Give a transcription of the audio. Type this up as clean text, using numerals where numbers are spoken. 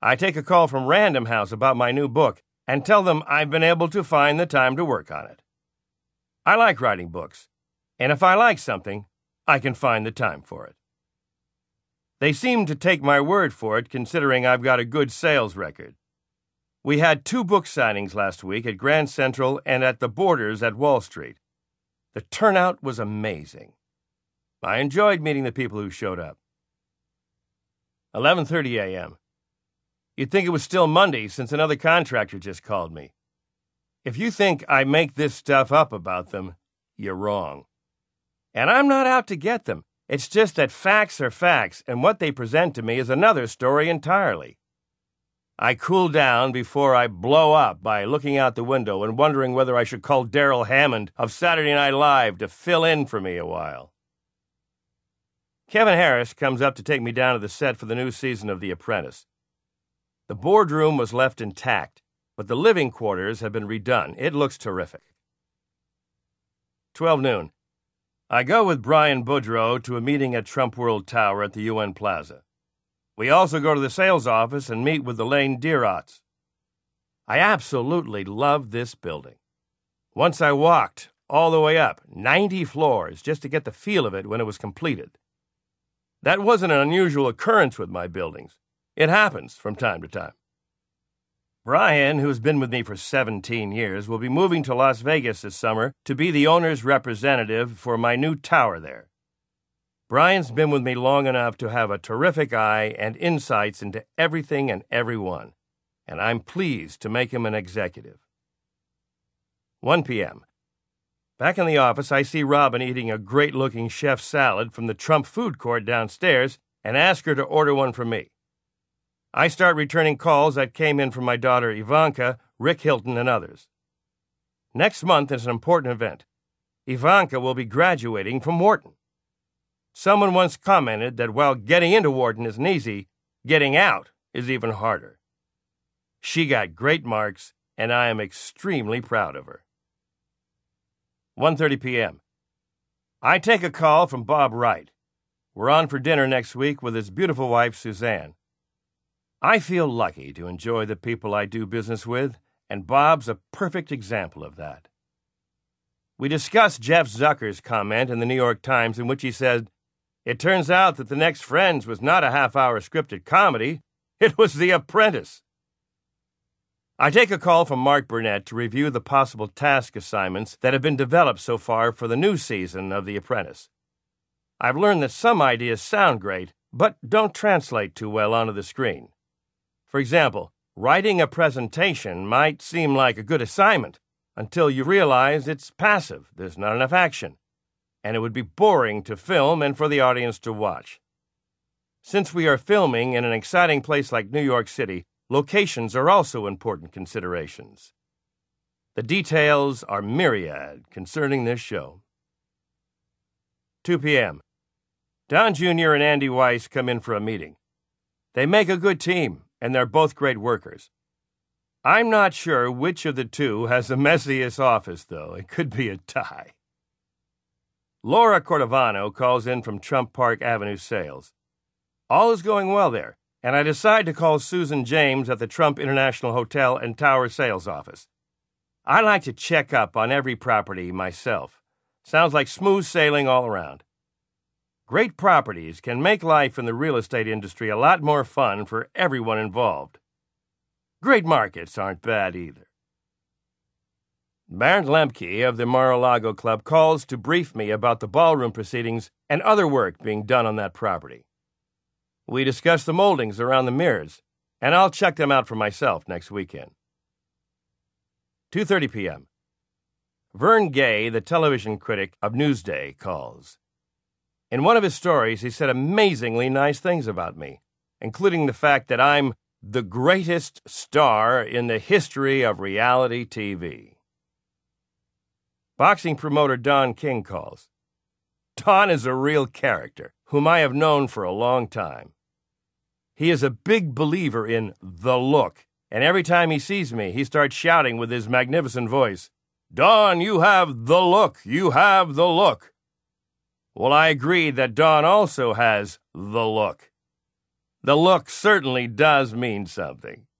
I take a call from Random House about my new book and tell them I've been able to find the time to work on it. I like writing books, and if I like something, I can find the time for it. They seem to take my word for it, considering I've got a good sales record. We had 2 book signings last week at Grand Central and at the Borders at Wall Street. The turnout was amazing. I enjoyed meeting the people who showed up. 11:30 a.m. You'd think it was still Monday since another contractor just called me. If you think I make this stuff up about them, you're wrong. And I'm not out to get them. It's just that facts are facts, and what they present to me is another story entirely. I cool down before I blow up by looking out the window and wondering whether I should call Darrell Hammond of Saturday Night Live to fill in for me a while. Kevin Harris comes up to take me down to the set for the new season of The Apprentice. The boardroom was left intact, but the living quarters have been redone. It looks terrific. 12 noon. I go with Brian Boudreau to a meeting at Trump World Tower at the UN Plaza. We also go to the sales office and meet with Elaine Dierotz. I absolutely love this building. Once I walked all the way up, 90 floors, just to get the feel of it when it was completed. That wasn't an unusual occurrence with my buildings. It happens from time to time. Brian, who's been with me for 17 years, will be moving to Las Vegas this summer to be the owner's representative for my new tower there. Brian's been with me long enough to have a terrific eye and insights into everything and everyone, and I'm pleased to make him an executive. 1 p.m. Back in the office, I see Robin eating a great-looking chef salad from the Trump food court downstairs and ask her to order one for me. I start returning calls that came in from my daughter Ivanka, Rick Hilton, and others. Next month is an important event. Ivanka will be graduating from Wharton. Someone once commented that while getting into Wharton isn't easy, getting out is even harder. She got great marks, and I am extremely proud of her. 1:30 p.m. I take a call from Bob Wright. We're on for dinner next week with his beautiful wife, Suzanne. I feel lucky to enjoy the people I do business with, and Bob's a perfect example of that. We discussed Jeff Zucker's comment in the New York Times in which he said, "It turns out that The Next Friends was not a half-hour scripted comedy. It was The Apprentice." I take a call from Mark Burnett to review the possible task assignments that have been developed so far for the new season of The Apprentice. I've learned that some ideas sound great, but don't translate too well onto the screen. For example, writing a presentation might seem like a good assignment until you realize it's passive, there's not enough action, and it would be boring to film and for the audience to watch. Since we are filming in an exciting place like New York City, locations are also important considerations. The details are myriad concerning this show. 2 p.m. Don Jr. and Andy Weiss come in for a meeting. They make a good team, and they're both great workers. I'm not sure which of the two has the messiest office, though. It could be a tie. Laura Cordovano calls in from Trump Park Avenue Sales. All is going well there, and I decide to call Susan James at the Trump International Hotel and Tower Sales Office. I like to check up on every property myself. Sounds like smooth sailing all around. Great properties can make life in the real estate industry a lot more fun for everyone involved. Great markets aren't bad either. Bernd Lemke of the Mar-a-Lago Club calls to brief me about the ballroom proceedings and other work being done on that property. We discuss the moldings around the mirrors, and I'll check them out for myself next weekend. 2:30 p.m. Vern Gay, the television critic of Newsday, calls. In one of his stories, he said amazingly nice things about me, including the fact that I'm the greatest star in the history of reality TV. Boxing promoter Don King calls. Don is a real character, whom I have known for a long time. He is a big believer in the look, and every time he sees me, he starts shouting with his magnificent voice, "Don, you have the look! You have the look!" Well, I agree that Don also has the look. The look certainly does mean something.